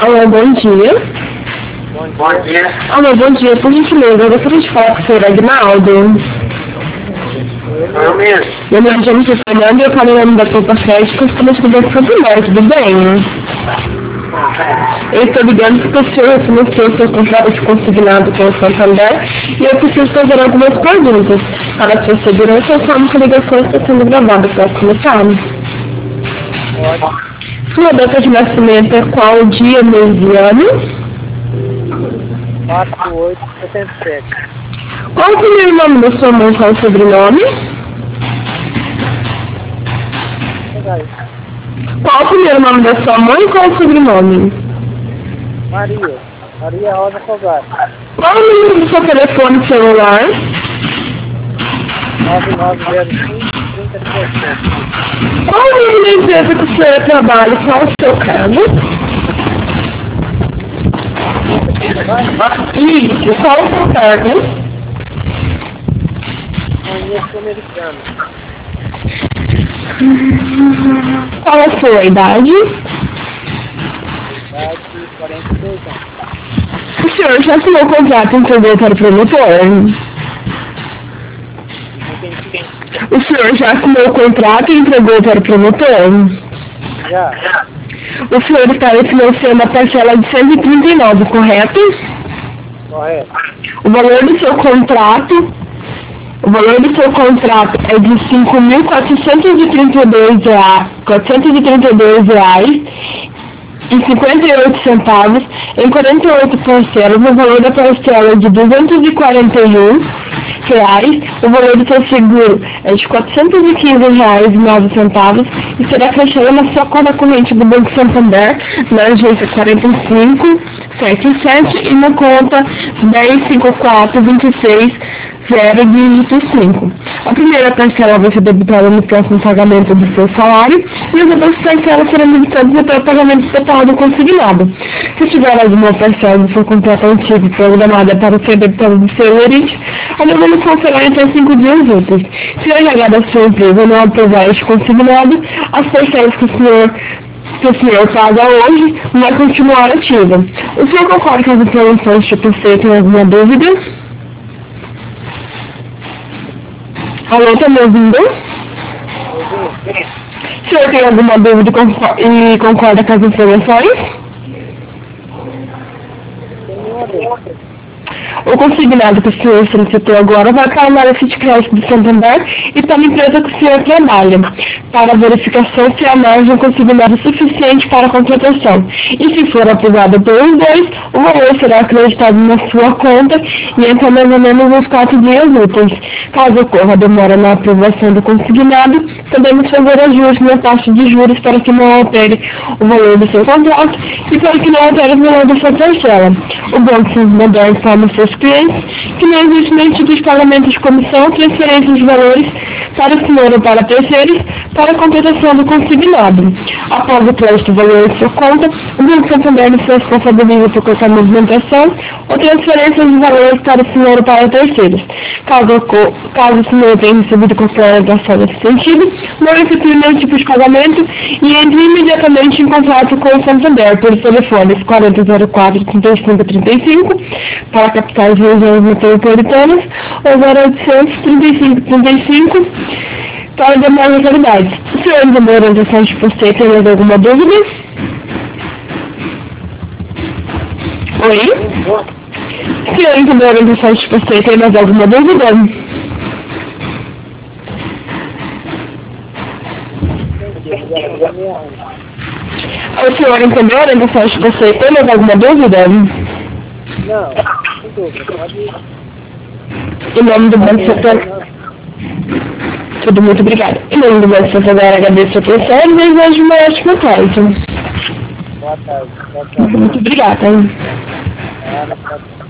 Alô, bom dia. Bom dia. Alô, bom dia. Por gentileza, eu gostaria de falar com o senhor Agnaldo. Eu mesmo. Meu nome é Jennifer Fernando e eu falo em nome da Copa Fértica, estamos ligando sobre nós, tudo bem? Eu estou ligando porque o senhor financiou seu contrato de consignado com o Santander e eu preciso fazer algumas perguntas. Para a sua segurança, eu informo que a ligação está sendo gravada. Posso começar? Pode. Sua data de nascimento é qual dia, mês e ano? 4877. Qual o primeiro nome da sua mãe, qual o sobrenome? Qual o primeiro nome da sua mãe e qual o sobrenome? Maria Rosa Fogato. Qual o número do seu telefone celular? 9905 3037. Qual o nome da empresa que o senhor trabalha? Qual o seu cargo? Isso, qual o seu cargo? Conheço americano. Qual a sua idade? Idade 42 anos. O senhor já assinou o contrato e entregou para o promotor? O senhor já assinou o contrato e entregou para o promotor? Já. O senhor está financiando a parcela de 139, correto? Correto. O valor do seu contrato é de R$ 5.432,58 em 48 parcelas. O valor da parcela é de R$ 241. O valor do seu seguro é de R$ 415,09 e será fechado na sua conta corrente do Banco Santander, na agência 4577 e na conta 105426 dígito 5. A primeira parcela vai ser debitada no próximo pagamento do seu salário e as outras parcelas serão debitadas até o pagamento total do consignado. Se tiver alguma parcela do seu contrato antigo programada para ser debitada do seu lerite, a devolução será em até 5 dias úteis. Se o RH da sua empresa não aprovar este consignado, as parcelas que o senhor paga hoje vai continuar ativa. O senhor concorda com as informações que você tem alguma dúvida? Alô, tá me ouvindo? O senhor tem alguma dúvida e concorda com as informações? O consignado que o senhor solicitou agora vai para a área de crédito do Santander e para a empresa que o senhor trabalha, para verificação se a margem consignada é suficiente para a contratação. E se for aprovada pelos dois, o valor será acreditado na sua conta e entra mais ou menos uns 4 dias úteis. Caso ocorra demora na aprovação do consignado, podemos fazer ajustes na taxa de juros para que não altere o valor do seu contrato e para que não altere o valor da sua parcela. O Banco Santander informa seus clientes que não existe nenhum tipo de pagamento de comissão, transferência de valores para o senhor ou para terceiros para a completação do consignado. Após o crédito do valor de sua conta, o Banco Santander não se responsabiliza por qualquer movimentação ou transferência de valores para o senhor ou para terceiros. Caso o senhor tenha recebido qualquer orientação nesse sentido, não efetue nenhum tipo de pagamento e entre imediatamente em contato com o Santander por telefones 4004-3535 para capitais e regiões metropolitanas ou 0800 3535 para demais localidades. O senhor ainda deu orientação de você, tem mais alguma dúvida? Oi? O senhor ainda deu orientação de você, tem mais alguma dúvida? O senhor entendeu a orientação de você, tem mais alguma dúvida? Não, sem dúvida. Pode ir. Em nome do Banco Santander. Tudo muito obrigada. Em nome do Banco Santander, agradeço a atenção e desejo uma ótima tarde. Boa tarde. Muito obrigada. Boa tarde.